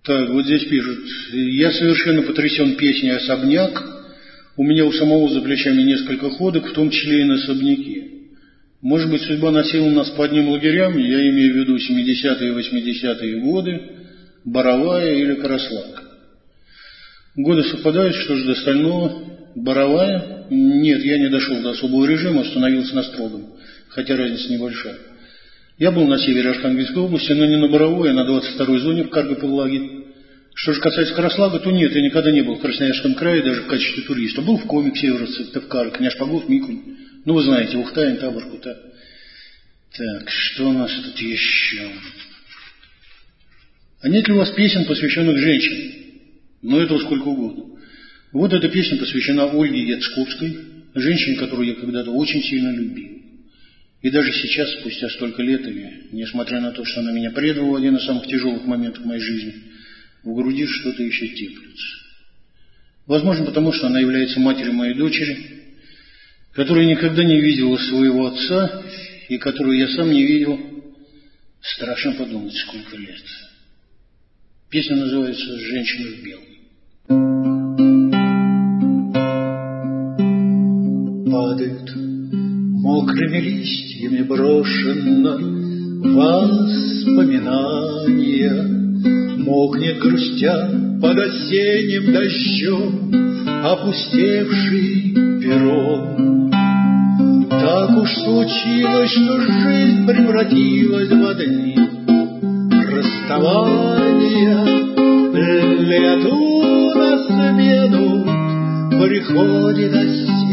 Так, вот здесь пишут. Я совершенно потрясен песней «Особняк». У меня у самого за плечами несколько ходок, в том числе и на особняке. Может быть, судьба носила нас по одним лагерям, я имею в виду 70-е и 80-е годы, Боровая или Караслак. Годы совпадают, что же до остального? Боровая? Нет, я не дошел до особого режима, остановился на строгом, хотя разница небольшая. Я был на севере Архангельской области, но не на Боровой, а на 22-й зоне в Каргополлаге. Что же касается Караслага, то нет, я никогда не был в Красноярском крае, даже в качестве туриста. Был в Коме, Северце, Тевкар, Княжпогов, Микунь. Ну, вы знаете, Ухтайн, Табор, Кута. Так, что у нас тут еще? А нет ли у вас песен, посвященных женщинам? Ну, этого сколько угодно. Вот эта песня посвящена Ольге Яцковской, женщине, которую я когда-то очень сильно любил. И даже сейчас, спустя столько лет, и несмотря на то, что она меня предала в один из самых тяжелых моментов моей жизни, в груди что-то еще теплится. Возможно, потому что она является матерью моей дочери, которая никогда не видела своего отца, и которую я сам не видел. Страшно подумать, сколько лет. Песня называется «Женщина в белом». Падают мокрыми листьями брошенно воспоминания, мокнет грустя под осенним дождем опустевший перрон. Так уж случилось, что жизнь превратилась в дни расставания. Лету на смену приходит осень.